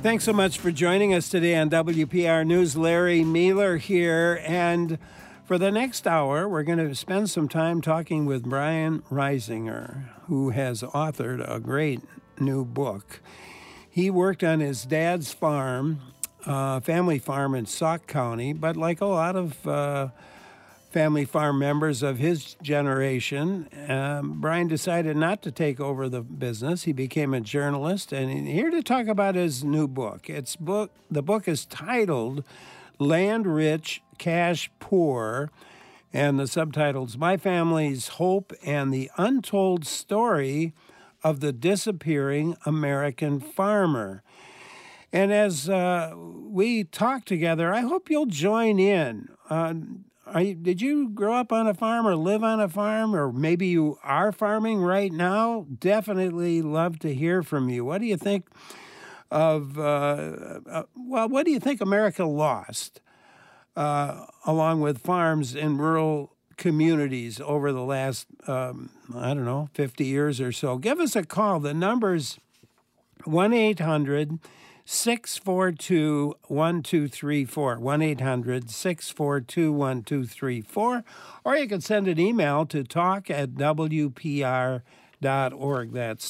Thanks so much for joining us today on WPR News. Larry Mealer here. And for the next hour, we're going to spend some time talking with Brian Reisinger, who has authored a great new book. He worked on his dad's farm, family farm in Sauk County, but like a lot of family farm members of his generation, Brian decided not to take over the business. He became a journalist, and here to talk about his new book. The book is titled Land Rich, Cash Poor, and the subtitle's My Family's Hope and the Untold Story of the Disappearing American Farmer. And as we talk together, I hope you'll join in. Did you grow up on a farm or live on a farm, or maybe you are farming right now? Definitely love to hear from you. What do you think of, what do you think America lost along with farms in rural communities over the last, 50 years or so? Give us a call. The number's 1-800-642-1234, 1-800-642-1234, or you can send an email to talk@wpr.org. That's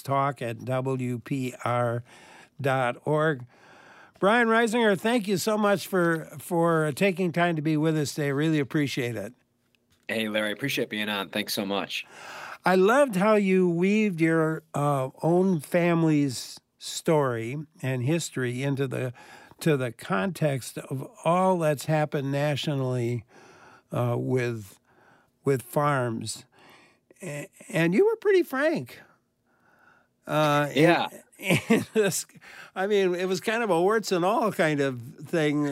talk@wpr.org. Brian Reisinger, thank you so much for taking time to be with us today. Really appreciate it. Hey, Larry, appreciate being on. Thanks so much. I loved how you weaved your own family's story and history into the context of all that's happened nationally with farms, and you were pretty frank. Yeah. It was kind of a warts and all kind of thing.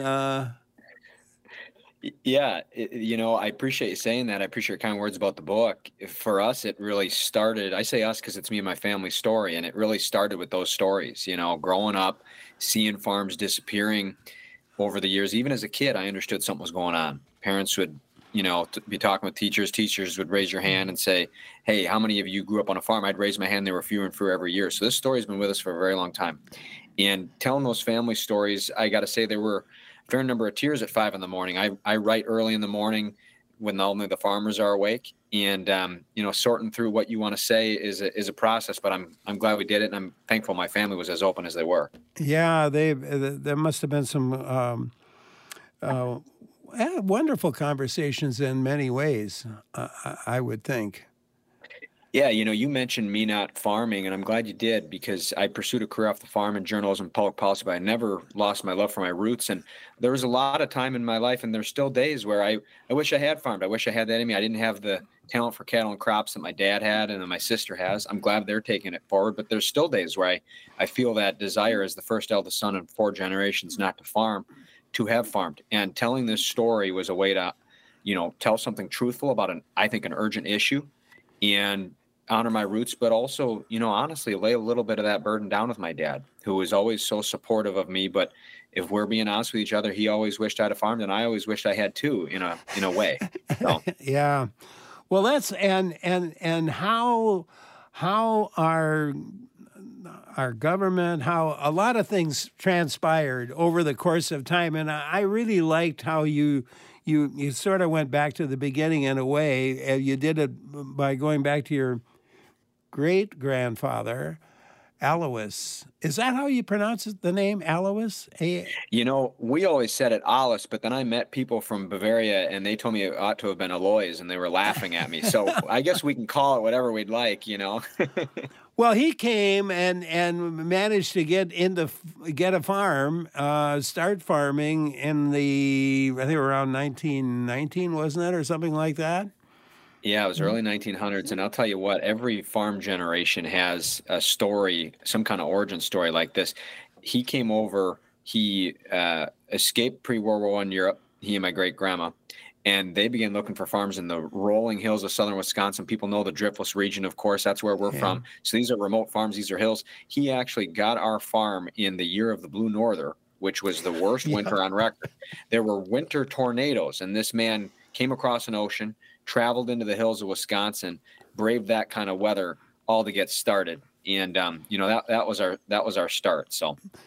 Yeah, I appreciate you saying that. I appreciate your kind words about the book. For us, it really started, I say us because it's me and my family's story, and it really started with those stories, growing up, seeing farms disappearing over the years. Even as a kid, I understood something was going on. Parents would, be talking with teachers. Teachers would raise your hand and say, hey, how many of you grew up on a farm? I'd raise my hand. They were fewer and fewer every year. So this story has been with us for a very long time. And telling those family stories, I got to say there were a fair number of tears at 5 a.m. I write early in the morning when only the farmers are awake, and sorting through what you want to say is a process. But I'm glad we did it, and I'm thankful my family was as open as they were. Yeah, there must have been some wonderful conversations in many ways. I would think. Yeah, you mentioned me not farming, and I'm glad you did, because I pursued a career off the farm in journalism and public policy, but I never lost my love for my roots. And there was a lot of time in my life, and there's still days where I wish I had farmed. I wish I had that in me. I didn't have the talent for cattle and crops that my dad had and that my sister has. I'm glad they're taking it forward, but there's still days where I feel that desire as the first eldest son in 4 generations not to farm, to have farmed. And telling this story was a way to, tell something truthful about an urgent issue, and honor my roots, but also, honestly, lay a little bit of that burden down with my dad, who was always so supportive of me. But if we're being honest with each other, he always wished I'd have farmed, and I always wished I had too, in a way. So. Yeah. Well, that's and how our government, how a lot of things transpired over the course of time, and I really liked how you sort of went back to the beginning in a way. You did it by going back to your great-grandfather, Alois. Is that how you pronounce it, the name Alois? We always said it Alois, but then I met people from Bavaria, and they told me it ought to have been Alois, and they were laughing at me. So I guess we can call it whatever we'd like, Well, he came and managed to get a farm, start farming in I think around 1919, wasn't it, or something like that? Yeah, it was early 1900s, and I'll tell you what, every farm generation has a story, some kind of origin story like this. He came over, he escaped pre-World War I Europe, he and my great-grandma, and they began looking for farms in the rolling hills of southern Wisconsin. People know the Driftless region, of course. That's where we're from. So these are remote farms. These are hills. He actually got our farm in the year of the Blue Norther, which was the worst winter on record. There were winter tornadoes, and this man came across an ocean, traveled into the hills of Wisconsin, braved that kind of weather, all to get started. And that was our start. So.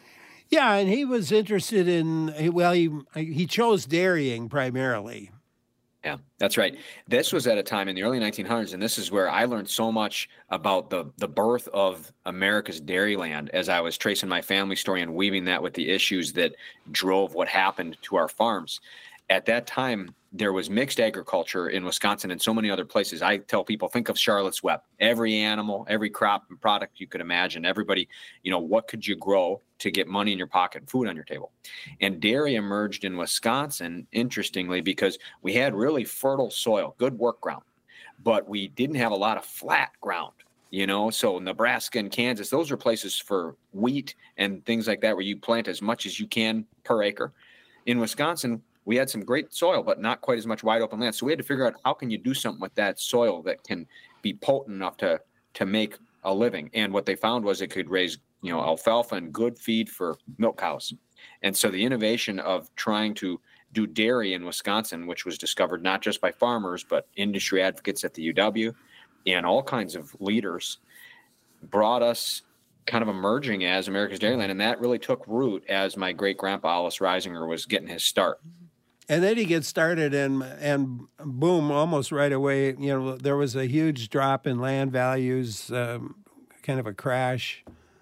Yeah, and he was interested in, well, he chose dairying primarily. Yeah, that's right. This was at a time in the early 1900s, and this is where I learned so much about the birth of America's dairyland as I was tracing my family story and weaving that with the issues that drove what happened to our farms. At that time, there was mixed agriculture in Wisconsin and so many other places. I tell people, think of Charlotte's Web. Every animal, every crop and product you could imagine, everybody, what could you grow to get money in your pocket and food on your table? And dairy emerged in Wisconsin, interestingly, because we had really fertile soil, good work ground, but we didn't have a lot of flat ground. So Nebraska and Kansas, those are places for wheat and things like that, where you plant as much as you can per acre. In Wisconsin, we had some great soil, but not quite as much wide open land. So we had to figure out, how can you do something with that soil that can be potent enough to make a living? And what they found was it could raise, alfalfa and good feed for milk cows. And so the innovation of trying to do dairy in Wisconsin, which was discovered not just by farmers, but industry advocates at the UW and all kinds of leaders, brought us kind of emerging as America's dairyland. And that really took root as my great-grandpa Alice Reisinger was getting his start. And then he gets started, and boom, almost right away, there was a huge drop in land values, kind of a crash.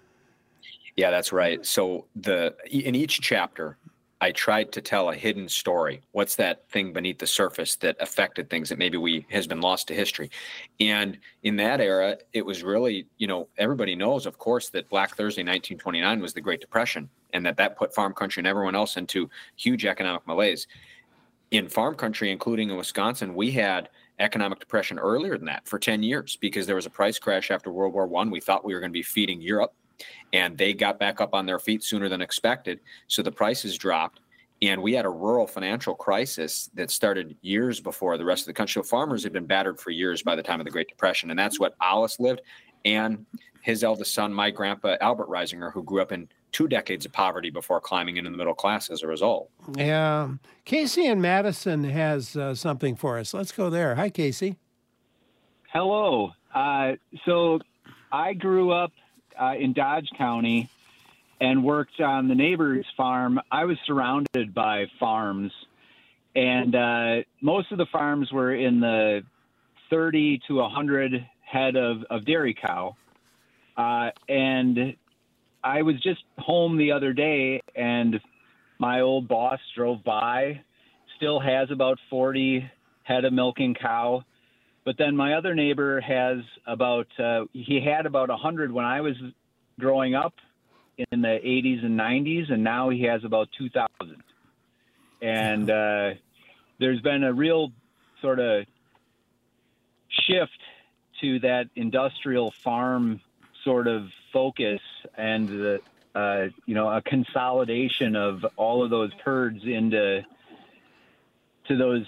Yeah, that's right. So in each chapter, I tried to tell a hidden story. What's that thing beneath the surface that affected things that maybe has been lost to history? And in that era, it was really, everybody knows, of course, that Black Thursday 1929 was the Great Depression, and that put farm country and everyone else into huge economic malaise. In farm country, including in Wisconsin, we had economic depression earlier than that for 10 years because there was a price crash after World War I. We thought we were going to be feeding Europe, and they got back up on their feet sooner than expected. So the prices dropped, and we had a rural financial crisis that started years before the rest of the country. So farmers had been battered for years by the time of the Great Depression, and that's what Alice lived. And his eldest son, my grandpa, Albert Reisinger, who grew up in 2 decades of poverty before climbing into the middle class as a result. Yeah. Casey in Madison has something for us. Let's go there. Hi, Casey. Hello. So I grew up in Dodge County and worked on the neighbor's farm. I was surrounded by farms, and most of the farms were in the 30 to 100 head of dairy cow. And I was just home the other day, and my old boss drove by, still has about 40 head of milking cow. But then my other neighbor has he had about 100 when I was growing up in the 80s and 90s, and now he has about 2,000. And there's been a real sort of shift to that industrial farm sort of focus, and a consolidation of all of those herds into those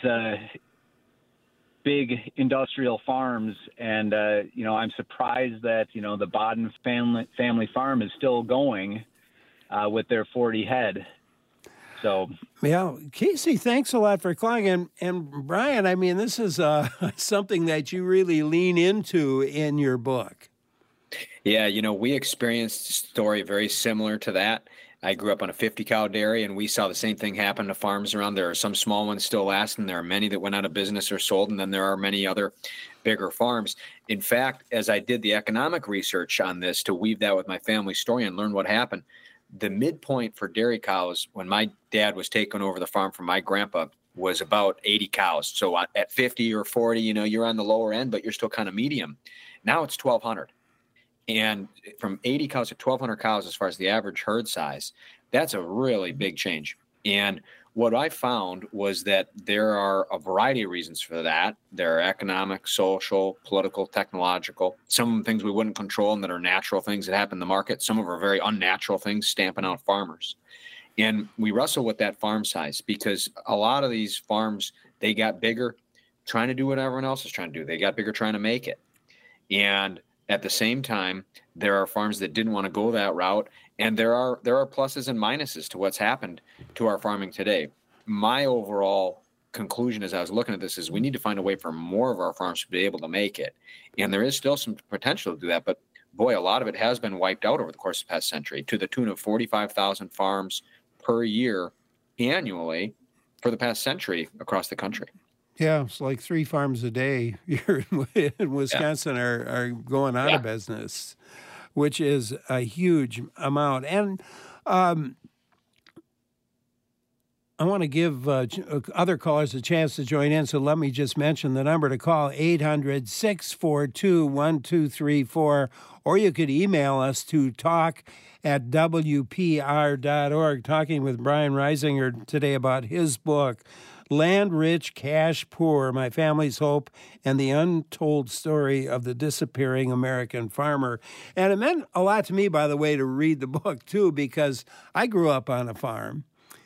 big industrial farms. And I'm surprised that the Baden family farm is still going with their 40 head. So, yeah, Casey, thanks a lot for calling. And Brian, I mean, this is something that you really lean into in your book. Yeah, we experienced a story very similar to that. I grew up on a 50-cow dairy, and we saw the same thing happen to farms around. There are some small ones still lasting. There are many that went out of business or sold, and then there are many other bigger farms. In fact, as I did the economic research on this to weave that with my family story and learn what happened, the midpoint for dairy cows when my dad was taking over the farm from my grandpa was about 80 cows. So at 50 or 40, you're on the lower end, but you're still kind of medium. Now it's 1,200. And from 80 cows to 1,200 cows, as far as the average herd size, that's a really big change. And what I found was that there are a variety of reasons for that. There are economic, social, political, technological, some things we wouldn't control and that are natural things that happen in the market. Some of them are very unnatural things stamping out farmers. And we wrestle with that farm size because a lot of these farms, they got bigger trying to do what everyone else is trying to do. They got bigger trying to make it. And at the same time, there are farms that didn't want to go that route, and there are pluses and minuses to what's happened to our farming today. My overall conclusion as I was looking at this is we need to find a way for more of our farms to be able to make it, and there is still some potential to do that. But boy, a lot of it has been wiped out over the course of the past century, to the tune of 45,000 farms per year annually for the past century across the country. Yeah, it's like 3 farms a day here in Wisconsin are going out of business, which is a huge amount. And I want to give other callers a chance to join in, so let me just mention the number to call, 800-642-1234, or you could email us to talk@wpr.org. Talking with Brian Reisinger today about his book, Land Rich, Cash Poor, My Family's Hope and the Untold Story of the Disappearing American Farmer. And it meant a lot to me, by the way, to read the book, too, because I grew up on a farm.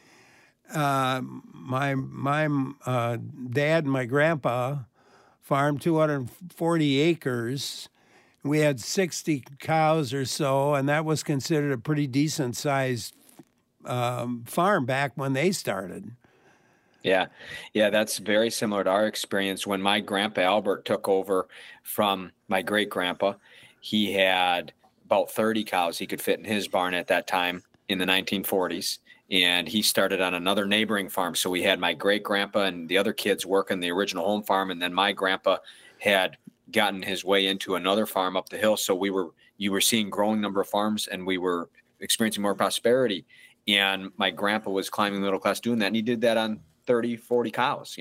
My dad and my grandpa farmed 240 acres. We had 60 cows or so, and that was considered a pretty decent-sized farm back when they started. Yeah, that's very similar to our experience. When my grandpa Albert took over from my great-grandpa, he had about 30 cows he could fit in his barn at that time in the 1940s. And he started on another neighboring farm. So we had my great-grandpa and the other kids working the original home farm. And then my grandpa had gotten his way into another farm up the hill. So you were seeing growing number of farms, and we were experiencing more prosperity. And my grandpa was climbing the middle class doing that. And he did that on 30, 40 cows,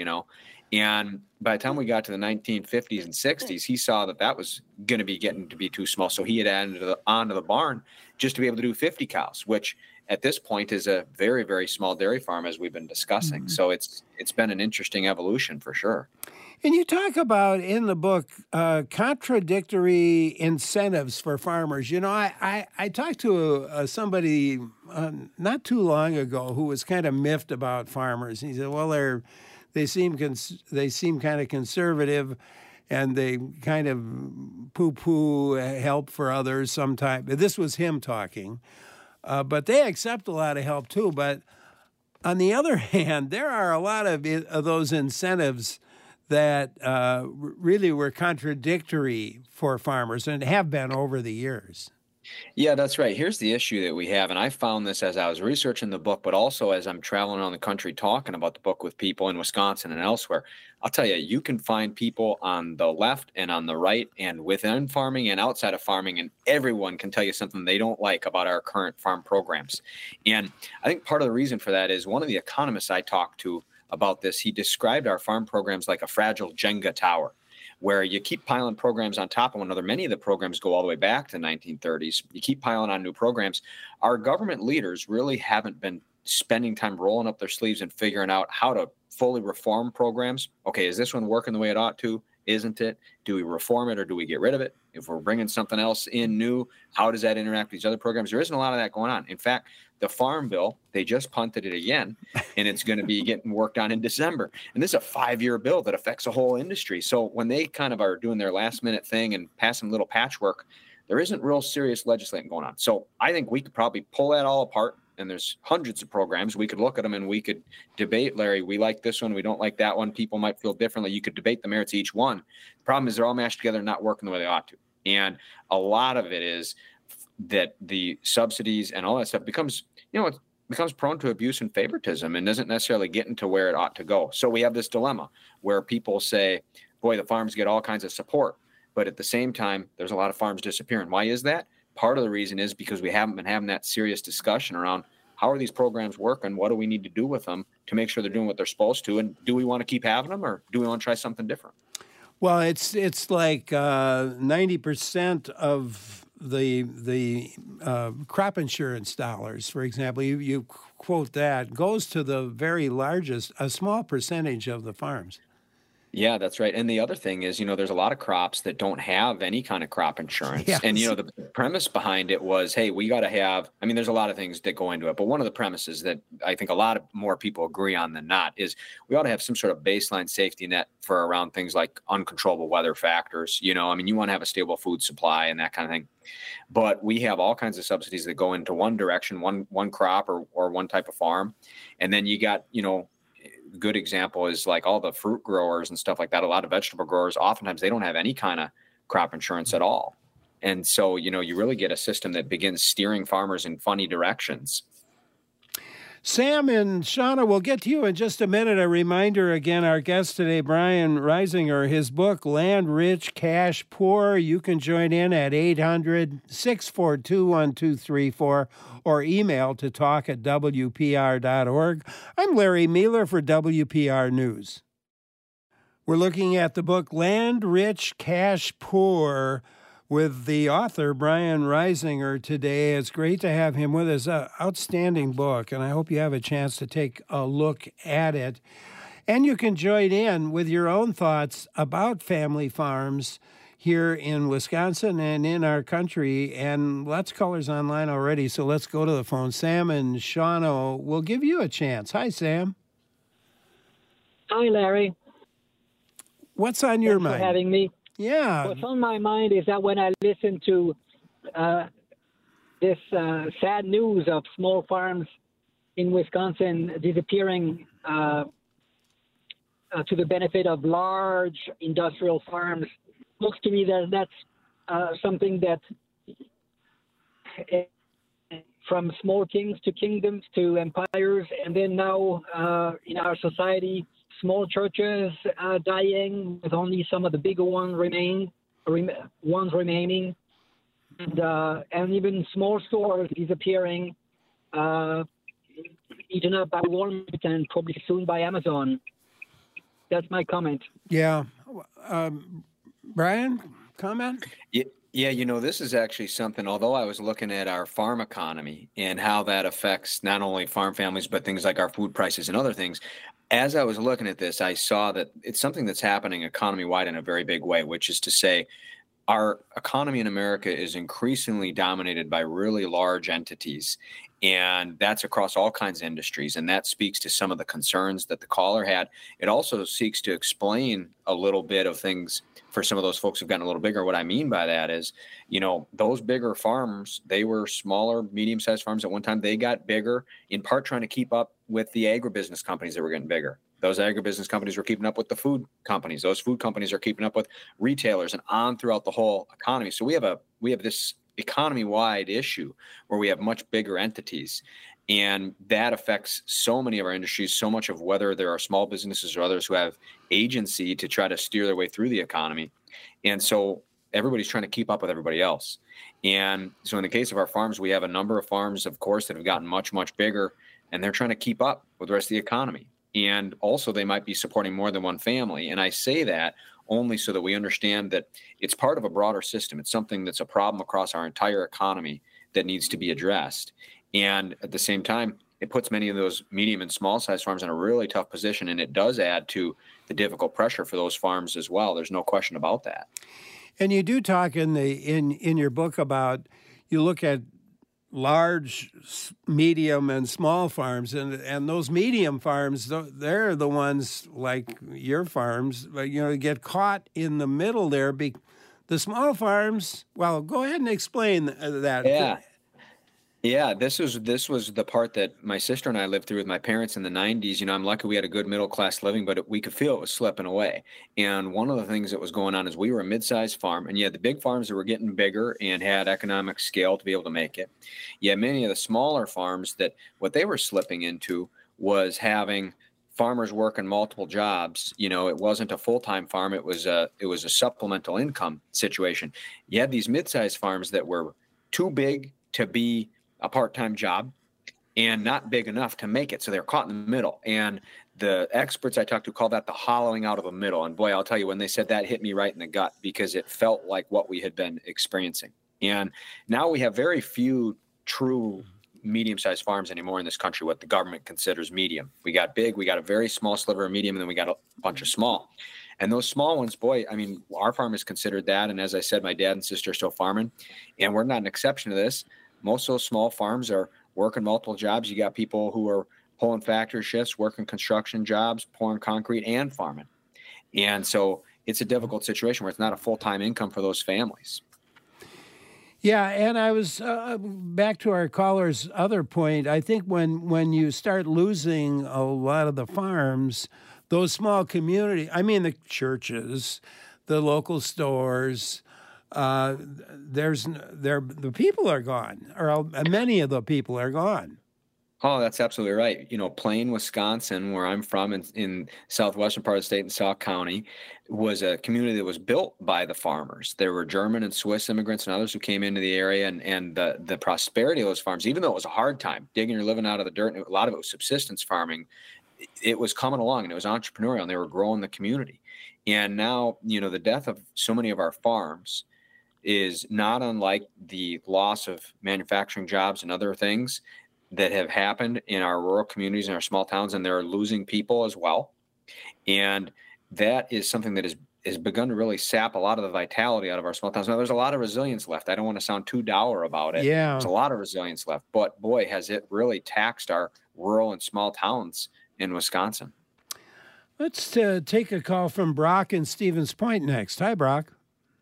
And by the time we got to the 1950s and 60s, he saw that was going to be getting to be too small. So he had added onto the barn just to be able to do 50 cows, which at this point is a very, very small dairy farm, as we've been discussing. Mm-hmm. So it's been an interesting evolution for sure. And you talk about in the book contradictory incentives for farmers. I talked to somebody not too long ago who was kind of miffed about farmers. He said, "Well, they seem kind of conservative, and they kind of poo-poo help for others sometimes." This was him talking. But they accept a lot of help, too. But on the other hand, there are a lot of those incentives that really were contradictory for farmers and have been over the years. Yeah, that's right. Here's the issue that we have, and I found this as I was researching the book, but also as I'm traveling around the country talking about the book with people in Wisconsin and elsewhere. I'll tell you, you can find people on the left and on the right and within farming and outside of farming, and everyone can tell you something they don't like about our current farm programs. And I think part of the reason for that is one of the economists I talked to about this, he described our farm programs like a fragile Jenga tower, where you keep piling programs on top of one another. Many of the programs go all the way back to the 1930s. You keep piling on new programs. Our government leaders really haven't been spending time rolling up their sleeves and figuring out how to fully reform programs. Okay, is this one working the way it ought to? Isn't it? Do we reform it or do we get rid of it? If we're bringing something else in new, how does that interact with these other programs? There isn't a lot of that going on. In fact, the Farm Bill, they just punted it again, and it's going to be getting worked on in December. And this is a 5-year bill that affects a whole industry. So when they kind of are doing their last-minute thing and passing little patchwork, there isn't real serious legislating going on. So I think we could probably pull that all apart, and there's hundreds of programs. We could look at them and we could debate, Larry, we like this one, we don't like that one. People might feel differently. You could debate the merits of each one. The problem is they're all mashed together and not working the way they ought to. And a lot of it is that the subsidies and all that stuff becomes prone to abuse and favoritism and doesn't necessarily get into where it ought to go. So we have this dilemma where people say, boy, the farms get all kinds of support. But at the same time, there's a lot of farms disappearing. Why is that? Part of the reason is because we haven't been having that serious discussion around how are these programs working? What do we need to do with them to make sure they're doing what they're supposed to? And do we want to keep having them, or do we want to try something different? Well, it's like 90% of the crop insurance dollars, for example, you quote that, goes to the very largest, a small percentage of the farms. Yeah, that's right. And the other thing is, there's a lot of crops that don't have any kind of crop insurance. Yes. And, the premise behind it was, hey, we got to have, there's a lot of things that go into it. But one of the premises that I think a lot of more people agree on than not is we ought to have some sort of baseline safety net for around things like uncontrollable weather factors. You want to have a stable food supply and that kind of thing. But we have all kinds of subsidies that go into one direction, one crop or one type of farm. And then you got, good example is like all the fruit growers and stuff like that. A lot of vegetable growers, oftentimes they don't have any kind of crop insurance at all. And so, you really get a system that begins steering farmers in funny directions. Sam and Shauna, we'll get to you in just a minute. A reminder again, our guest today, Brian Reisinger, his book, Land Rich, Cash Poor. You can join in at 800-642-1234 or email to talk@wpr.org. I'm Larry Mealer for WPR News. We're looking at the book, Land Rich, Cash Poor, with the author, Brian Reisinger, today. It's great to have him with us. Outstanding book, and I hope you have a chance to take a look at it. And you can join in with your own thoughts about family farms here in Wisconsin and in our country. And lots of callers online already, so let's go to the phone. Sam and Shauna will give you a chance. Hi, Sam. Hi, Larry. What's on your mind? Thanks for having me. Yeah. What's on my mind is that when I listen to this sad news of small farms in Wisconsin disappearing to the benefit of large industrial farms, looks to me that that's something that from small kings to kingdoms to empires, and then now in our society, small churches dying with only some of the bigger ones remaining, and even small stores disappearing, eaten up by Walmart and probably soon by Amazon. That's my comment. Yeah. Brian, comment? Yeah, this is actually something, although I was looking at our farm economy and how that affects not only farm families, but things like our food prices and other things. As I was looking at this, I saw that it's something that's happening economy-wide in a very big way, which is to say our economy in America is increasingly dominated by really large entities. And that's across all kinds of industries. And that speaks to some of the concerns that the caller had. It also seeks to explain a little bit of things for some of those folks who've gotten a little bigger. What I mean by that is, those bigger farms, they were smaller, medium-sized farms at one time. They got bigger, in part trying to keep up with the agribusiness companies that were getting bigger. Those agribusiness companies were keeping up with the food companies. Those food companies are keeping up with retailers and on throughout the whole economy. So we have this economy-wide issue where we have much bigger entities, and that affects so many of our industries, so much of whether there are small businesses or others who have agency to try to steer their way through the economy. And so everybody's trying to keep up with everybody else. And so in the case of our farms, we have a number of farms, of course, that have gotten much, much bigger, and they're trying to keep up with the rest of the economy. And also they might be supporting more than one family. And I say that only so that we understand that it's part of a broader system. It's something that's a problem across our entire economy that needs to be addressed. And at the same time, it puts many of those medium and small size farms in a really tough position. And it does add to the difficult pressure for those farms as well. There's no question about that. And you do talk in your book about, you look at large, medium, and small farms, and those medium farms, they're the ones like your farms, get caught in the middle there. The small farms, well, go ahead and explain that. Yeah, this was the part that my sister and I lived through with my parents in the 90s. I'm lucky we had a good middle class living, but we could feel it was slipping away. And one of the things that was going on is we were a mid-sized farm, and you had the big farms that were getting bigger and had economic scale to be able to make it. You had many of the smaller farms that what they were slipping into was having farmers working multiple jobs. It wasn't a full-time farm. It was a supplemental income situation. You had these mid-sized farms that were too big to be a part-time job and not big enough to make it. So they're caught in the middle. And the experts I talked to call that the hollowing out of the middle. And boy, I'll tell you, when they said that, hit me right in the gut, because it felt like what we had been experiencing. And now we have very few true medium-sized farms anymore in this country, what the government considers medium. We got big, we got a very small sliver of medium, and then we got a bunch of small. And those small ones, boy, our farm is considered that. And as I said, my dad and sister are still farming, and we're not an exception to this. Most of those small farms are working multiple jobs. You got people who are pulling factory shifts, working construction jobs, pouring concrete, and farming. And so it's a difficult situation where it's not a full-time income for those families. Yeah, and I was back to our caller's other point. I think when you start losing a lot of the farms, those small community, the churches, the local stores, the people are gone, or many of the people are gone. Oh, that's absolutely right. Plain, Wisconsin, where I'm from, in southwestern part of the state in Sauk County, was a community that was built by the farmers. There were German and Swiss immigrants and others who came into the area, and the prosperity of those farms, even though it was a hard time, digging or living out of the dirt, and a lot of it was subsistence farming, it was coming along, and it was entrepreneurial, and they were growing the community. And now, the death of so many of our farms is not unlike the loss of manufacturing jobs and other things that have happened in our rural communities and our small towns, and they're losing people as well. And that is something that has begun to really sap a lot of the vitality out of our small towns. Now, there's a lot of resilience left. I don't want to sound too dour about it. Yeah. There's a lot of resilience left, but boy, has it really taxed our rural and small towns in Wisconsin. Let's take a call from Brock in Stevens Point next. Hi, Brock.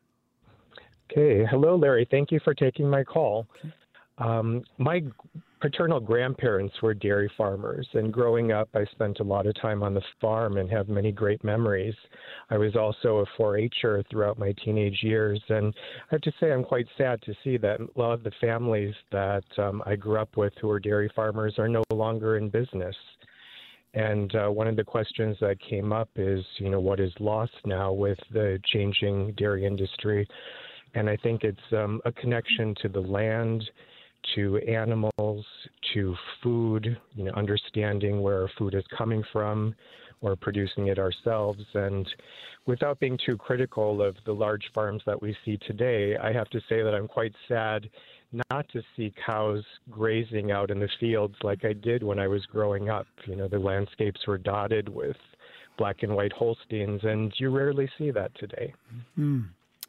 Okay. Hello, Larry. Thank you for taking my call. My paternal grandparents were dairy farmers, and growing up, I spent a lot of time on the farm and have many great memories. I was also a 4-H'er throughout my teenage years, and I have to say I'm quite sad to see that a lot of the families that I grew up with who were dairy farmers are no longer in business. And one of the questions that came up is, what is lost now with the changing dairy industry? And I think it's a connection to the land, to animals, to food, understanding where our food is coming from or producing it ourselves. And without being too critical of the large farms that we see today, I have to say that I'm quite sad not to see cows grazing out in the fields like I did when I was growing up. The landscapes were dotted with black and white Holsteins, and you rarely see that today. Mm-hmm.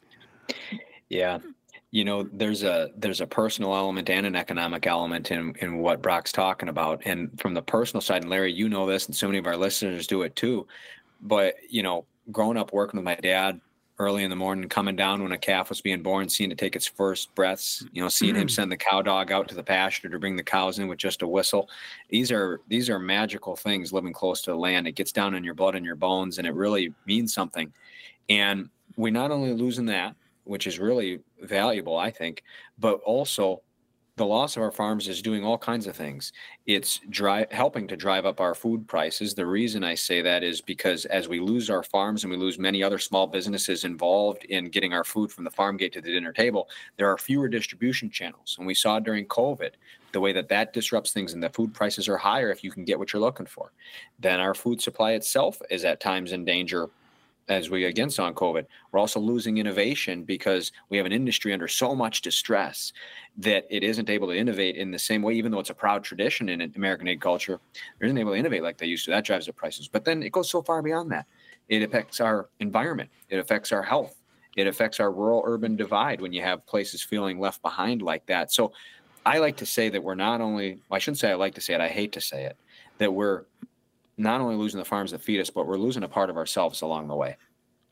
Yeah. There's a personal element and an economic element in what Brock's talking about. And from the personal side, and Larry, you know this, and so many of our listeners do it too. But, growing up working with my dad early in the morning, coming down when a calf was being born, seeing it take its first breaths, seeing him send the cow dog out to the pasture to bring the cows in with just a whistle. These are magical things, living close to the land. It gets down in your blood and your bones, and it really means something. And we're not only losing that, which is really valuable, I think, but also the loss of our farms is doing all kinds of things. It's helping to drive up our food prices. The reason I say that is because as we lose our farms and we lose many other small businesses involved in getting our food from the farm gate to the dinner table, there are fewer distribution channels. And we saw during COVID the way that disrupts things, and the food prices are higher if you can get what you're looking for. Then our food supply itself is at times in danger. As we again saw in COVID, we're also losing innovation because we have an industry under so much distress that it isn't able to innovate in the same way, even though it's a proud tradition in American agriculture. It isn't able to innovate like they used to. That drives up prices. But then it goes so far beyond that. It affects our environment. It affects our health. It affects our rural-urban divide when you have places feeling left behind like that. So I like to say that we're not only, well, I shouldn't say I like to say it, I hate to say it, that we're not only losing the farms that feed us, but we're losing a part of ourselves along the way.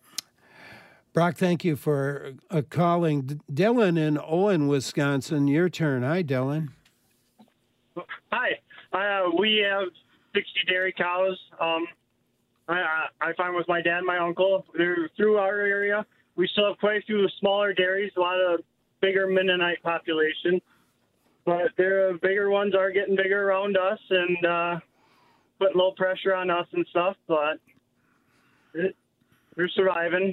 Brock, thank you for calling. Dylan in Owen, Wisconsin, your turn. Hi, Dylan. Hi. We have 60 dairy cows. I farm with my dad and my uncle. They're through our area. We still have quite a few smaller dairies, a lot of bigger Mennonite population. But the bigger ones are getting bigger around us and putting low pressure on us and stuff, but they're surviving.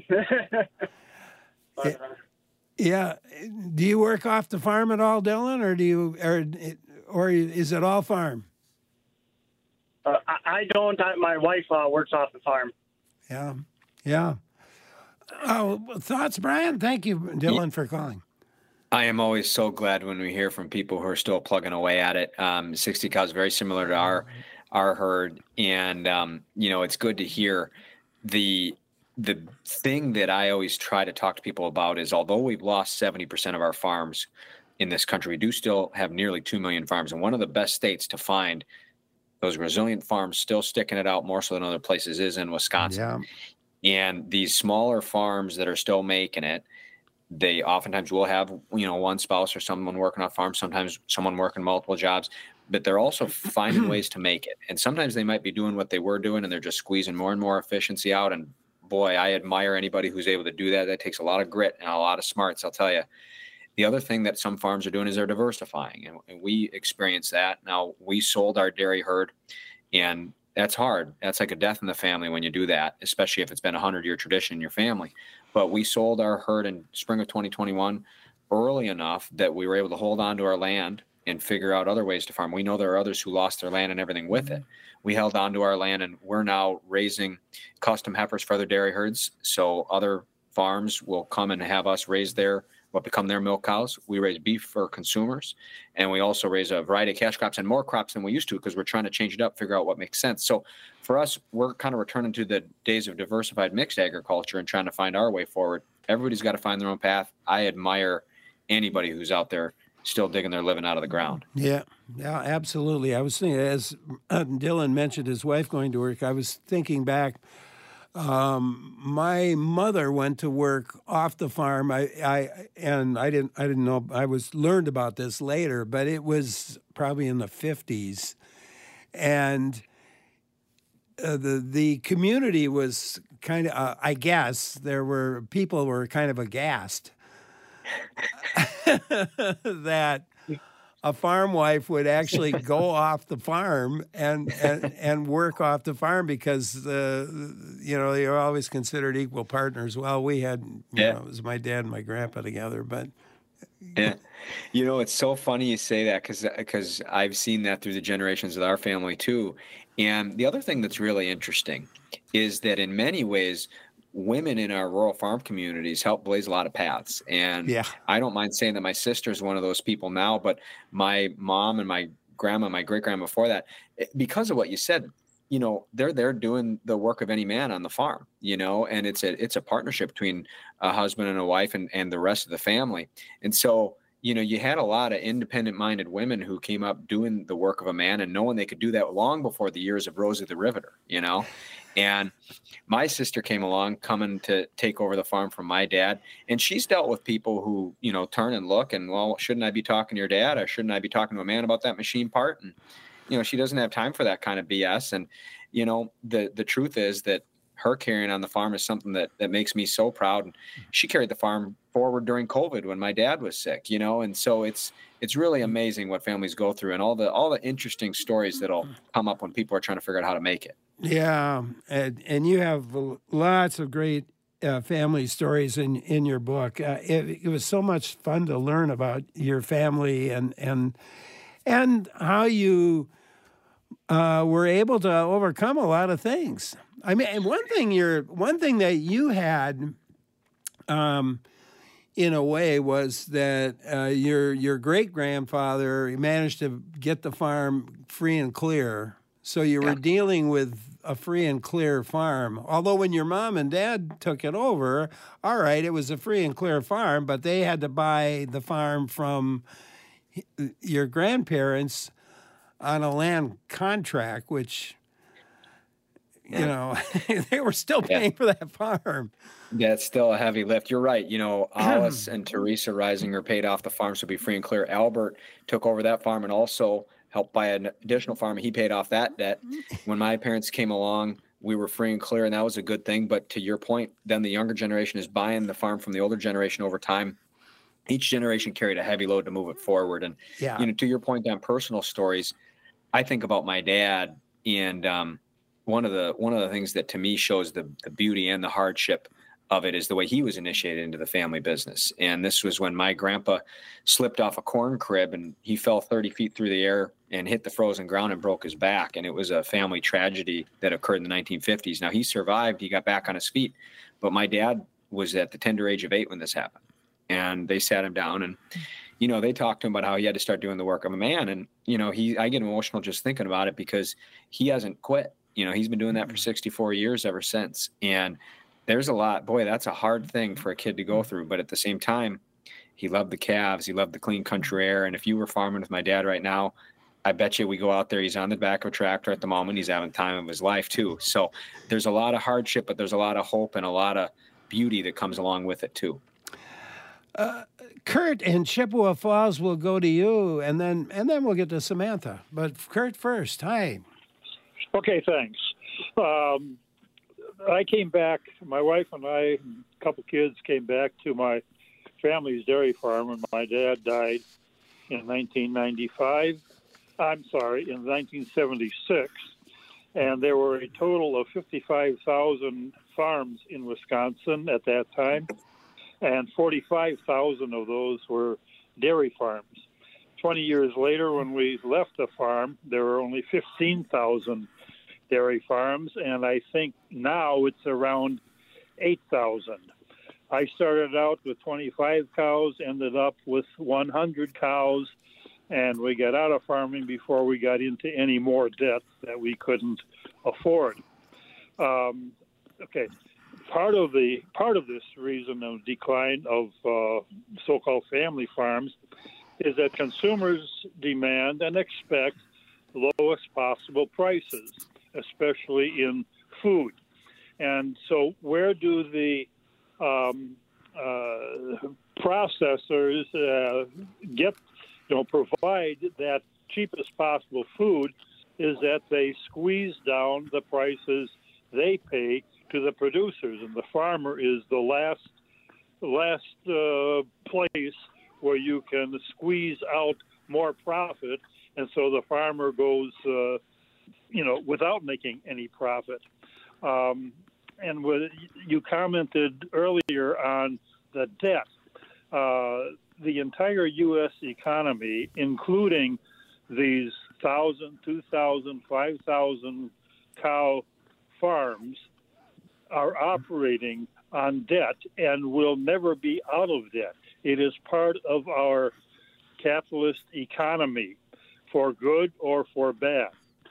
Yeah. Do you work off the farm at all, Dylan, or is it all farm? I don't. My wife works off the farm. Yeah. Oh, thoughts, Brian? Thank you, Dylan, for calling. I am always so glad when we hear from people who are still plugging away at it. 60 cows, very similar to our herd, and it's good to hear. The thing that I always try to talk to people about is, although we've lost 70% of our farms in this country, we do still have nearly 2 million farms, and one of the best states to find those resilient farms still sticking it out more so than other places is in Wisconsin. Yeah. And these smaller farms that are still making it, they oftentimes will have, one spouse or someone working on a farm, sometimes someone working multiple jobs, but they're also finding ways to make it. And sometimes they might be doing what they were doing and they're just squeezing more and more efficiency out and boy, I admire anybody who's able to do that. That takes a lot of grit and a lot of smarts, I'll tell you. The other thing that some farms are doing is they're diversifying, and we experience that. Now, we sold our dairy herd, and that's hard. That's like a death in the family when you do that, especially if it's been a 100-year tradition in your family. But we sold our herd in spring of 2021 early enough that we were able to hold on to our land and figure out other ways to farm. We know there are others who lost their land and everything with it. We held on to our land, and we're now raising custom heifers for other dairy herds. So other farms will come and have us raise what become their milk cows. We raise beef for consumers, and we also raise a variety of cash crops and more crops than we used to, because we're trying to change it up, figure out what makes sense. So for us, we're kind of returning to the days of diversified mixed agriculture and trying to find our way forward. Everybody's got to find their own path. I admire anybody who's out there still digging their living out of the ground. Yeah, absolutely. I was thinking, as Dylan mentioned his wife going to work, I was thinking back. My mother went to work off the farm. I didn't know. I learned about this later, but it was probably in the 50s, and the community was kind of. I guess people were kind of aghast that a farm wife would actually go off the farm and work off the farm, because you're always considered equal partners. Well, we had it was my dad and my grandpa together, but yeah, it's so funny you say that, because I've seen that through the generations of our family too. And the other thing that's really interesting is that in many ways, women in our rural farm communities help blaze a lot of paths. And I don't mind saying that my sister is one of those people now, but my mom and my grandma, my great grandma before that, because of what you said, they're there doing the work of any man on the farm, and it's a partnership between a husband and a wife and the rest of the family. And so, you had a lot of independent minded women who came up doing the work of a man and knowing they could do that long before the years of Rosie the Riveter, And my sister came along, coming to take over the farm from my dad. And she's dealt with people who, turn and look and, well, shouldn't I be talking to your dad, or shouldn't I be talking to a man about that machine part? And, she doesn't have time for that kind of BS. And, the truth is that her carrying on the farm is something that makes me so proud. And she carried the farm forward during COVID when my dad was sick, and so it's really amazing what families go through, and all the interesting stories that'll come up when people are trying to figure out how to make it. Yeah, and you have lots of great family stories in your book. It was so much fun to learn about your family and how you were able to overcome a lot of things. I mean, and one thing that you had, in a way, was that your great grandfather managed to get the farm free and clear. So you were dealing with a free and clear farm. Although when your mom and dad took it over, all right, it was a free and clear farm, but they had to buy the farm from your grandparents on a land contract, which, they were still paying for that farm. Yeah, it's still a heavy lift. You're right. Alice and Teresa Reisinger paid off the farm, so be free and clear. Albert took over that farm and also helped buy an additional farm. He paid off that debt. When my parents came along, we were free and clear, and that was a good thing. But to your point, then the younger generation is buying the farm from the older generation over time. Each generation carried a heavy load to move it forward. And, to your point on personal stories, I think about my dad, and one of the things that to me shows the beauty and the hardship of it is the way he was initiated into the family business. And this was when my grandpa slipped off a corn crib and he fell 30 feet through the air and hit the frozen ground and broke his back. And it was a family tragedy that occurred in the 1950s. Now, he survived. He got back on his feet. But my dad was at the tender age of 8 when this happened. And they sat him down and, they talked to him about how he had to start doing the work of a man. And, I get emotional just thinking about it, because he hasn't quit. He's been doing that for 64 years ever since. And there's a lot. Boy, that's a hard thing for a kid to go through. But at the same time, he loved the calves. He loved the clean country air. And if you were farming with my dad right now, I bet you we go out there, he's on the back of a tractor at the moment. He's having time of his life too. So there's a lot of hardship, but there's a lot of hope and a lot of beauty that comes along with it too. Kurt in Chippewa Falls will go to you, and then we'll get to Samantha. But Kurt first. Hi. Okay, thanks. I came back, my wife and I, and a couple kids came back to my family's dairy farm when my dad died in 1995. I'm sorry, in 1976. And there were a total of 55,000 farms in Wisconsin at that time, and 45,000 of those were dairy farms. 20 years later, when we left the farm, there were only 15,000 dairy farms, and I think now it's around 8,000. I started out with 25 cows, ended up with 100 cows, and we got out of farming before we got into any more debt that we couldn't afford. Okay, part of this reason of decline of so-called family farms is that consumers demand and expect lowest possible prices, especially in food. And so where do the processors provide that cheapest possible food is that they squeeze down the prices they pay to the producers, and the farmer is the last place where you can squeeze out more profit, and so the farmer goes, without making any profit. And you commented earlier on the debt. The entire U.S. economy, including these 1,000, 2,000, 5,000 cow farms, are operating on debt and will never be out of debt. It is part of our capitalist economy, for good or for bad.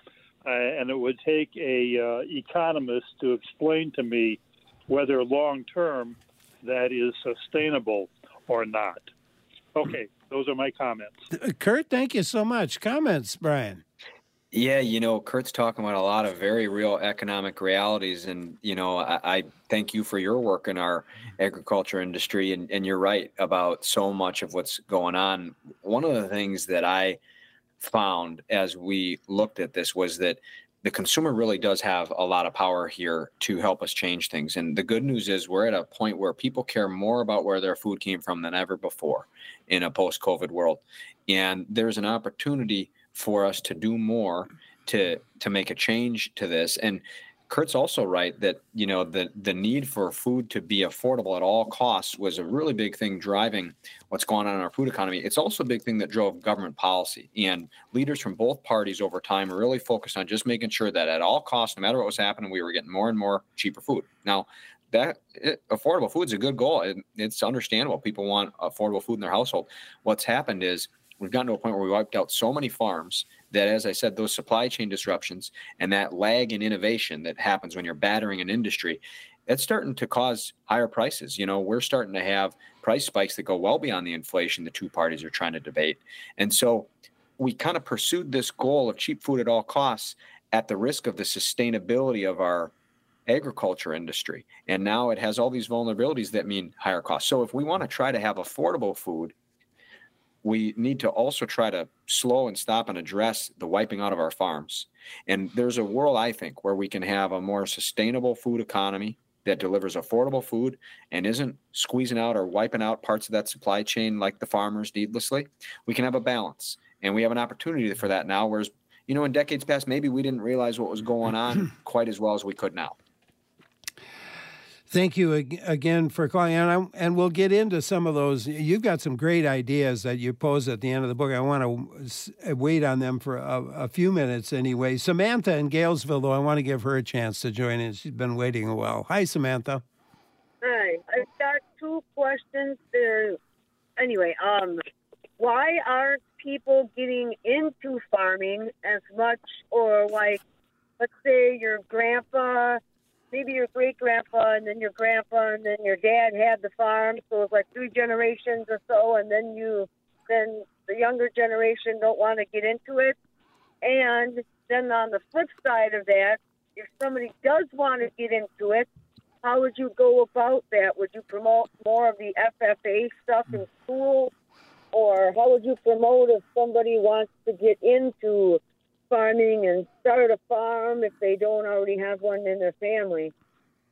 And it would take a economist to explain to me whether long-term that is sustainable or not. Okay, those are my comments. Kurt, thank you so much. Comments, Brian? Yeah, Kurt's talking about a lot of very real economic realities. And, I thank you for your work in our agriculture industry. And you're right about so much of what's going on. One of the things that I found as we looked at this was that the consumer really does have a lot of power here to help us change things. And the good news is we're at a point where people care more about where their food came from than ever before in a post-COVID world. And there's an opportunity for us to do more to make a change to this. And Kurt's also right that, the need for food to be affordable at all costs was a really big thing driving what's going on in our food economy. It's also a big thing that drove government policy, and leaders from both parties over time are really focused on just making sure that at all costs, no matter what was happening, we were getting more and more cheaper food. Now, affordable food is a good goal. It's understandable. People want affordable food in their household. What's happened is we've gotten to a point where we wiped out so many farms that, as I said, those supply chain disruptions and that lag in innovation that happens when you're battering an industry, that's starting to cause higher prices. We're starting to have price spikes that go well beyond the inflation the two parties are trying to debate. And so we kind of pursued this goal of cheap food at all costs at the risk of the sustainability of our agriculture industry. And now it has all these vulnerabilities that mean higher costs. So if we want to try to have affordable food, we need to also try to slow and stop and address the wiping out of our farms. And there's a world, I think, where we can have a more sustainable food economy that delivers affordable food and isn't squeezing out or wiping out parts of that supply chain like the farmers needlessly. We can have a balance, and we have an opportunity for that now, whereas, in decades past, maybe we didn't realize what was going on quite as well as we could now. Thank you again for calling, and we'll get into some of those. You've got some great ideas that you pose at the end of the book. I want to wait on them for a few minutes anyway. Samantha in Galesville, though, I want to give her a chance to join in. She's been waiting a while. Hi, Samantha. Hi. I've got two questions there. Anyway, why aren't people getting into farming as much, or like, let's say your grandpa, maybe your great-grandpa, and then your grandpa, and then your dad had the farm, so it's like 3 generations or so, and then the younger generation don't want to get into it. And then on the flip side of that, if somebody does want to get into it, how would you go about that? Would you promote more of the FFA stuff in school? Or how would you promote if somebody wants to get into farming and start a farm if they don't already have one in their family?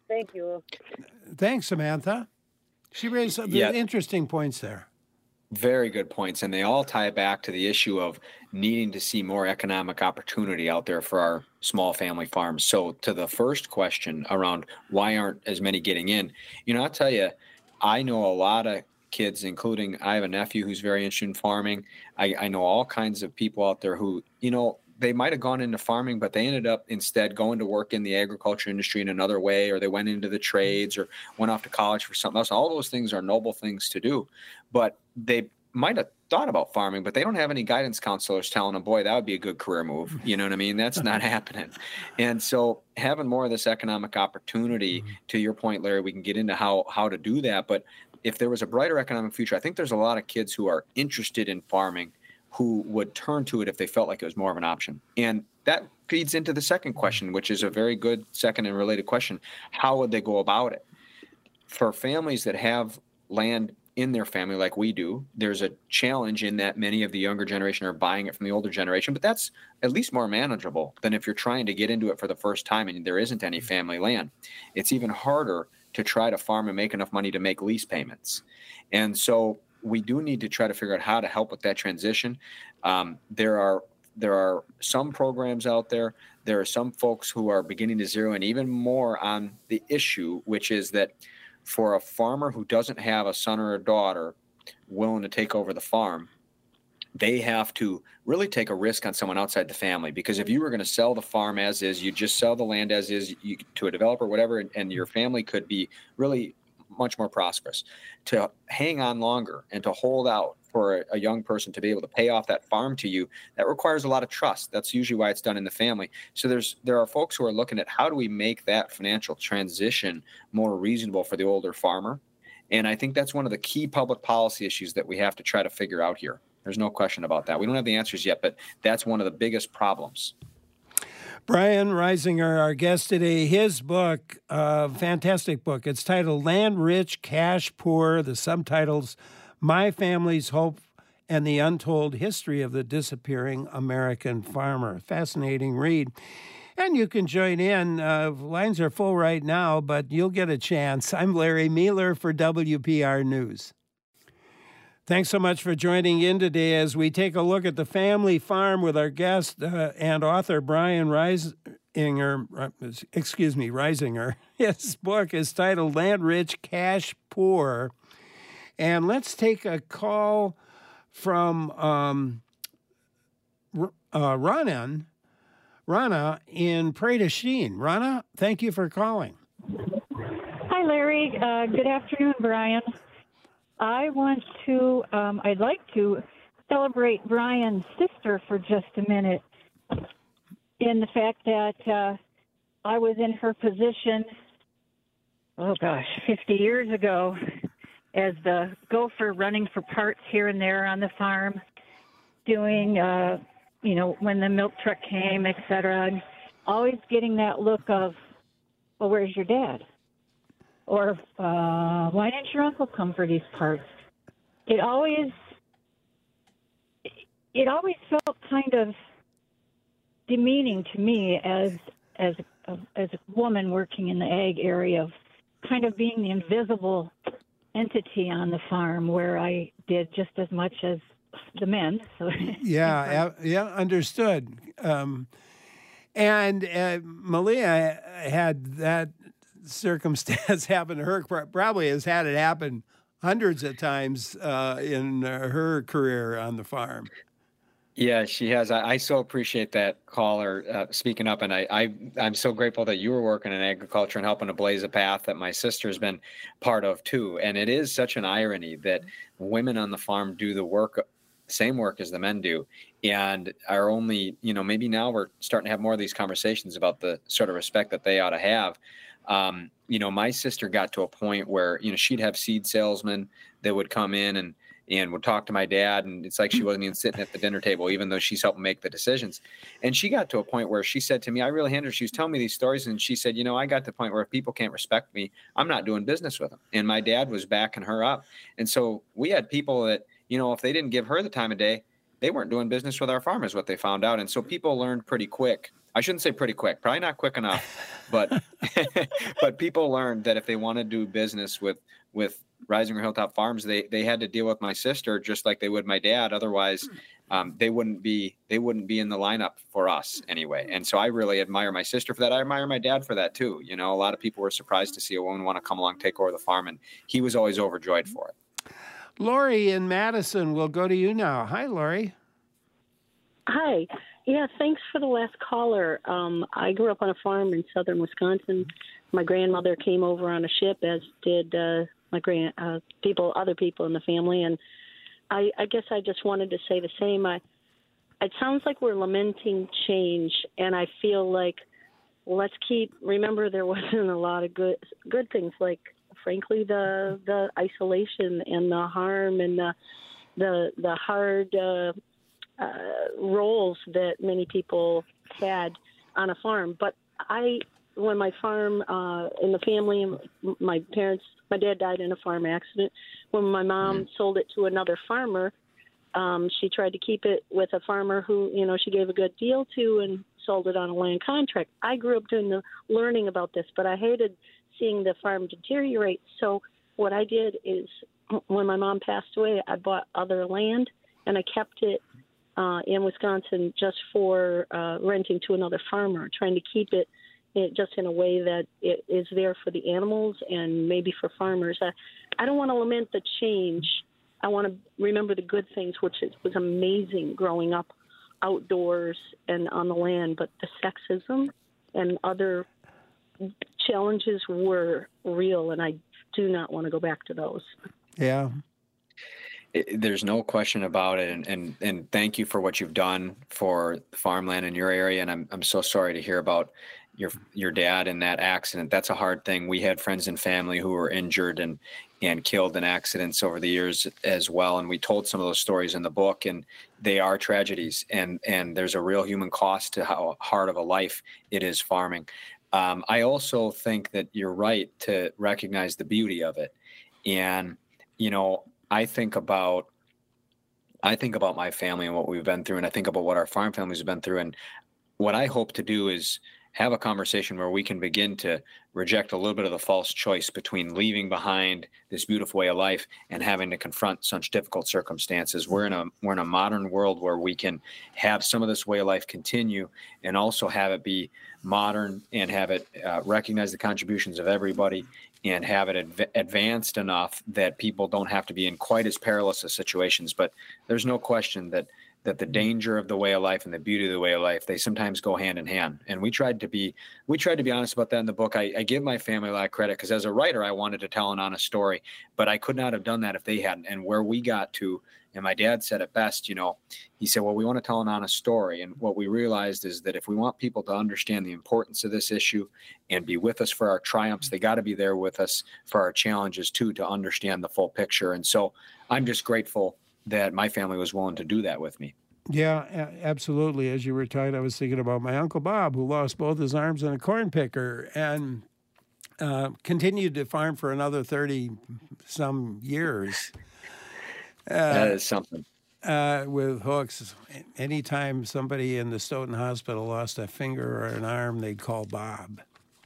Thank you. Thanks, Samantha. She raised some interesting points there. Very good points. And they all tie back to the issue of needing to see more economic opportunity out there for our small family farms. So to the first question around why aren't as many getting in, I'll tell you, I know a lot of kids, including I have a nephew who's very interested in farming. I know all kinds of people out there who, they might have gone into farming, but they ended up instead going to work in the agriculture industry in another way, or they went into the trades or went off to college for something else. All those things are noble things to do, but they might have thought about farming, but they don't have any guidance counselors telling them, boy, that would be a good career move. You know what I mean? That's not happening. And so having more of this economic opportunity, to your point, Larry, we can get into how to do that. But if there was a brighter economic future, I think there's a lot of kids who are interested in farming who would turn to it if they felt like it was more of an option. And that feeds into the second question, which is a very good second and related question. How would they go about it? For families that have land in their family like we do, there's a challenge in that many of the younger generation are buying it from the older generation, but that's at least more manageable than if you're trying to get into it for the first time and there isn't any family land. It's even harder to try to farm and make enough money to make lease payments. And so we do need to try to figure out how to help with that transition. There are some programs out there. There are some folks who are beginning to zero in even more on the issue, which is that for a farmer who doesn't have a son or a daughter willing to take over the farm, they have to really take a risk on someone outside the family. Because if you were going to sell the farm as is, you just sell the land as is to a developer, whatever, and your family could be really much more prosperous. To hang on longer and to hold out for a young person to be able to pay off that farm to you, that requires a lot of trust. That's usually why it's done in the family. So there are folks who are looking at how do we make that financial transition more reasonable for the older farmer. And I think that's one of the key public policy issues that we have to try to figure out here. There's no question about that. We don't have the answers yet, but that's one of the biggest problems. Brian Reisinger, our guest today, his book, fantastic book. It's titled Land Rich, Cash Poor. The subtitles, My Family's Hope and the Untold History of the Disappearing American Farmer. Fascinating read. And you can join in. Lines are full right now, but you'll get a chance. I'm Larry Mealer for WPR News. Thanks so much for joining in today as we take a look at the family farm with our guest and author Brian Reisinger. His book is titled Land Rich, Cash Poor. And let's take a call from Rana in Prairie du Chien. Rana, thank you for calling. Hi, Larry. Good afternoon, Brian. I'd like to celebrate Brian's sister for just a minute in the fact that I was in her position, 50 years ago as the gopher running for parts here and there on the farm, doing, when the milk truck came, et cetera, and always getting that look of, well, where's your dad? Or why didn't your uncle come for these parts? It always felt kind of demeaning to me as a woman working in the ag area, of kind of being the invisible entity on the farm, where I did just as much as the men. So yeah, understood. And Malia had that circumstance happen to her, probably has had it happen hundreds of times in her career on the farm. Yeah, she has. I so appreciate that caller speaking up, and I'm so grateful that you were working in agriculture and helping to blaze a path that my sister's been part of too. And it is such an irony that women on the farm do the work, same work as the men do, and are only, maybe now we're starting to have more of these conversations about the sort of respect that they ought to have. My sister got to a point where, she'd have seed salesmen that would come in and would talk to my dad. And it's like she wasn't even sitting at the dinner table, even though she's helping make the decisions. And she got to a point where she said to me, I really handed her, she was telling me these stories. And she said, I got to the point where if people can't respect me, I'm not doing business with them. And my dad was backing her up. And so we had people that, if they didn't give her the time of day, they weren't doing business with our farmers, what they found out. And so people learned pretty quick I shouldn't say pretty quick, probably not quick enough, but but people learned that if they want to do business with Reisinger Hilltop Farms, they had to deal with my sister just like they would my dad. Otherwise, they wouldn't be in the lineup for us anyway. And so I really admire my sister for that. I admire my dad for that too. You know, a lot of people were surprised to see a woman want to come along, take over the farm, and he was always overjoyed for it. Lori in Madison, we'll go to you now. Hi, Lori. Hi. Yeah, thanks for the last caller. I grew up on a farm in southern Wisconsin. My grandmother came over on a ship, as did my other people in the family, and I guess I just wanted to say the same. It sounds like we're lamenting change, and I feel like remember there wasn't a lot of good things, like frankly the isolation and the harm and the hard roles that many people had on a farm. But when my farm in the family, my dad died in a farm accident. When my mom sold it to another farmer, she tried to keep it with a farmer who, she gave a good deal to and sold it on a land contract. I grew up learning about this, but I hated seeing the farm deteriorate. So what I did is when my mom passed away, I bought other land and I kept it in Wisconsin just for renting to another farmer, trying to keep it just in a way that it is there for the animals and maybe for farmers. I don't want to lament the change. I want to remember the good things, which was amazing growing up outdoors and on the land, but the sexism and other challenges were real, and I do not want to go back to those. Yeah. There's no question about it, and thank you for what you've done for farmland in your area. And I'm so sorry to hear about your dad in that accident. That's a hard thing. We had friends and family who were injured and killed in accidents over the years as well. And we told some of those stories in the book, and they are tragedies. And there's a real human cost to how hard of a life it is farming. I also think that you're right to recognize the beauty of it. And, I think about my family and what we've been through, and I think about what our farm families have been through. And what I hope to do is have a conversation where we can begin to reject a little bit of the false choice between leaving behind this beautiful way of life and having to confront such difficult circumstances. We're in a modern world where we can have some of this way of life continue and also have it be modern and have it recognize the contributions of everybody and have it advanced enough that people don't have to be in quite as perilous of situations. But there's no question that the danger of the way of life and the beauty of the way of life, they sometimes go hand in hand. And we tried to be honest about that in the book. I give my family a lot of credit because as a writer, I wanted to tell an honest story, but I could not have done that if they hadn't. And where we got to, and my dad said it best, he said, well, we want to tell an honest story. And what we realized is that if we want people to understand the importance of this issue and be with us for our triumphs, they got to be there with us for our challenges too, to understand the full picture. And so I'm just grateful that my family was willing to do that with me. Yeah, absolutely. As you were talking, I was thinking about my Uncle Bob, who lost both his arms in a corn picker and continued to farm for another 30-some years. That is something. With hooks. Anytime somebody in the Stoughton Hospital lost a finger or an arm, they'd call Bob.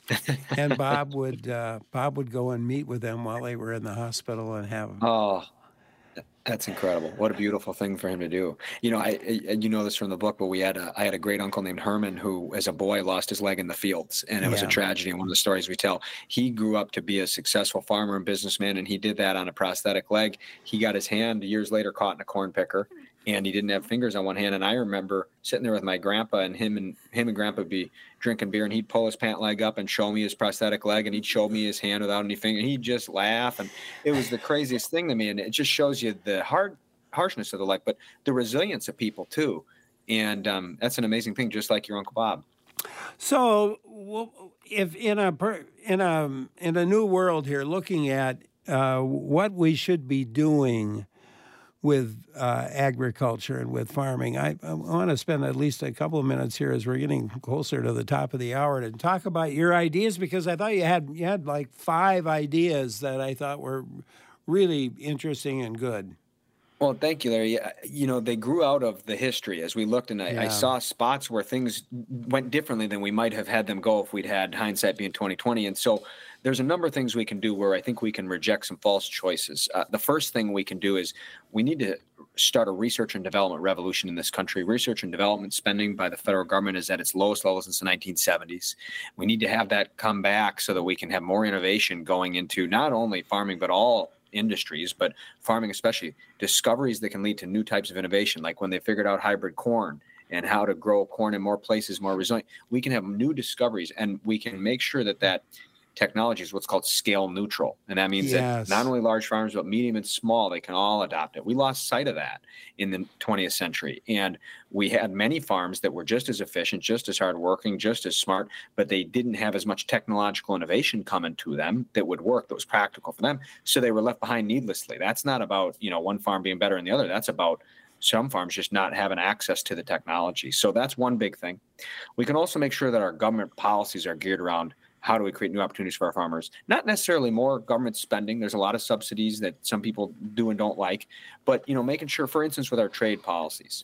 And Bob would go and meet with them while they were in the hospital and have them. Oh, that's incredible. What a beautiful thing for him to do. You know this from the book, but I had a great uncle named Herman who, as a boy, lost his leg in the fields, and it was a tragedy. And one of the stories we tell, he grew up to be a successful farmer and businessman, and he did that on a prosthetic leg. He got his hand years later caught in a corn picker, and he didn't have fingers on one hand. And I remember sitting there with my grandpa, and him and grandpa would be drinking beer, and he'd pull his pant leg up and show me his prosthetic leg, and he'd show me his hand without any finger, and he'd just laugh. And it was the craziest thing to me. And it just shows you the harshness of the life, but the resilience of people too. And that's an amazing thing, just like your Uncle Bob. So if in a new world here, looking at what we should be doing with agriculture and with farming, I want to spend at least a couple of minutes here as we're getting closer to the top of the hour to talk about your ideas, because I thought you had like 5 ideas that I thought were really interesting and good. Well, thank you, Larry. They grew out of the history as we looked, and I saw spots where things went differently than we might have had them go if we'd had hindsight being 2020. And so there's a number of things we can do where I think we can reject some false choices. The first thing we can do is we need to start a research and development revolution in this country. Research and development spending by the federal government is at its lowest level since the 1970s. We need to have that come back so that we can have more innovation going into not only farming, but all industries, but farming especially, discoveries that can lead to new types of innovation, like when they figured out hybrid corn and how to grow corn in more places more resilient. We can have new discoveries, and we can make sure that technology is what's called scale neutral. And that means that not only large farmers, but medium and small, they can all adopt it. We lost sight of that in the 20th century. And we had many farms that were just as efficient, just as hardworking, just as smart, but they didn't have as much technological innovation coming to them that would work, that was practical for them. So they were left behind needlessly. That's not about, one farm being better than the other. That's about some farms just not having access to the technology. So that's one big thing. We can also make sure that our government policies are geared around how do we create new opportunities for our farmers? Not necessarily more government spending. There's a lot of subsidies that some people do and don't like, but making sure, for instance, with our trade policies,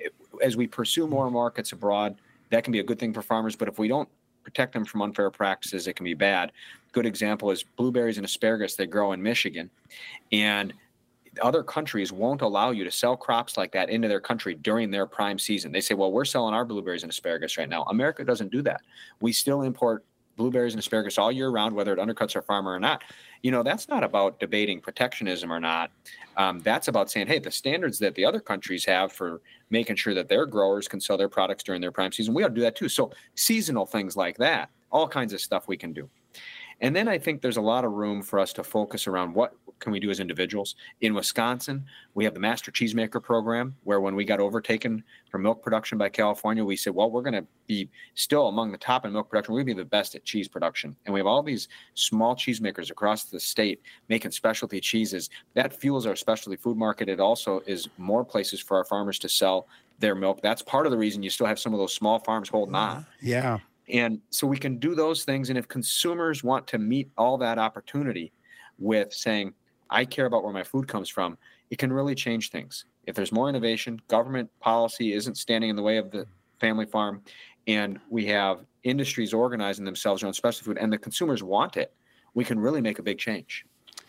as we pursue more markets abroad, that can be a good thing for farmers. But if we don't protect them from unfair practices, it can be bad. Good example is blueberries and asparagus. They grow in Michigan, and other countries won't allow you to sell crops like that into their country during their prime season. They say, well, we're selling our blueberries and asparagus right now. America doesn't do that. We still import blueberries and asparagus all year round, whether it undercuts our farmer or not. That's not about debating protectionism or not. That's about saying, hey, the standards that the other countries have for making sure that their growers can sell their products during their prime season, we ought to do that too. So seasonal things like that, all kinds of stuff we can do. And then I think there's a lot of room for us to focus around what can we do as individuals. In Wisconsin, we have the Master Cheesemaker program, where when we got overtaken from milk production by California, we said, well, we're going to be still among the top in milk production. We're going to be the best at cheese production. And we have all these small cheesemakers across the state making specialty cheeses. That fuels our specialty food market. It also is more places for our farmers to sell their milk. That's part of the reason you still have some of those small farms holding on. Yeah. And so we can do those things. And if consumers want to meet all that opportunity with saying, I care about where my food comes from, it can really change things. If there's more innovation, government policy isn't standing in the way of the family farm, and we have industries organizing themselves around specialty food, and the consumers want it, we can really make a big change.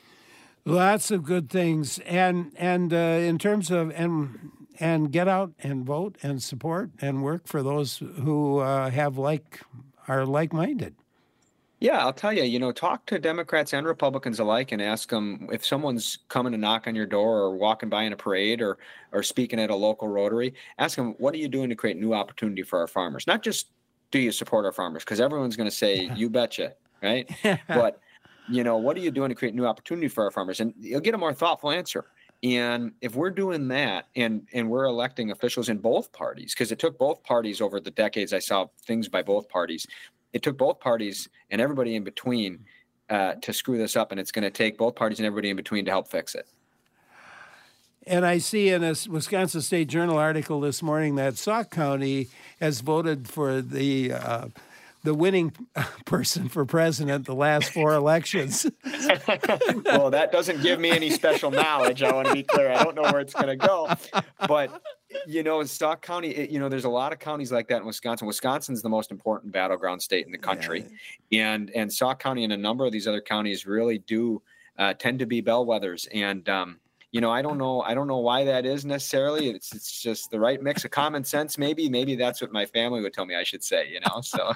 Lots of good things. And in terms of, and get out and vote and support and work for those who are like-minded. Yeah, I'll tell you, talk to Democrats and Republicans alike and ask them if someone's coming to knock on your door or walking by in a parade or speaking at a local Rotary, ask them, what are you doing to create new opportunity for our farmers? Not just, do you support our farmers? Because everyone's going to say, you betcha, right? But, what are you doing to create new opportunity for our farmers? And you'll get a more thoughtful answer. And if we're doing that and we're electing officials in both parties, because it took both parties over the decades, I saw things by both parties. It took both parties and everybody in between to screw this up, and it's going to take both parties and everybody in between to help fix it. And I see in a Wisconsin State Journal article this morning that Sauk County has voted for the winning person for president the last 4 elections. Well, that doesn't give me any special knowledge. I want to be clear. I don't know where it's going to go. But, in Sauk County, there's a lot of counties like that in Wisconsin. Wisconsin's the most important battleground state in the country. Yeah. And Sauk County and a number of these other counties really do tend to be bellwethers. And, I don't know why that is necessarily. It's just the right mix of common sense. Maybe that's what my family would tell me I should say, so.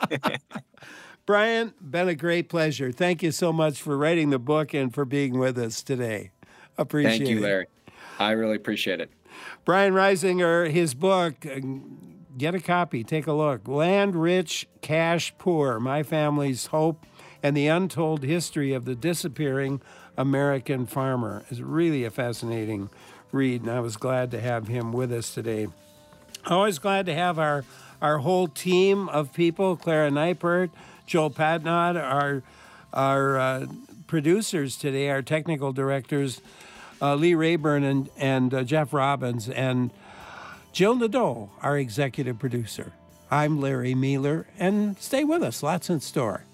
Brian, been a great pleasure. Thank you so much for writing the book and for being with us today. Appreciate it. Thank you, Larry. I really appreciate it. Brian Reisinger, his book, get a copy, take a look. Land Rich, Cash Poor, My Family's Hope and the Untold History of the Disappearing American Farmer. Is really a fascinating read, and I was glad to have him with us today. Always glad to have our whole team of people, Clara Neipert, Joel Patnod, our producers today, our technical directors, Lee Rayburn and Jeff Robbins, and Jill Nadeau, our executive producer. I'm Larry Mealer, and stay with us. Lots in store.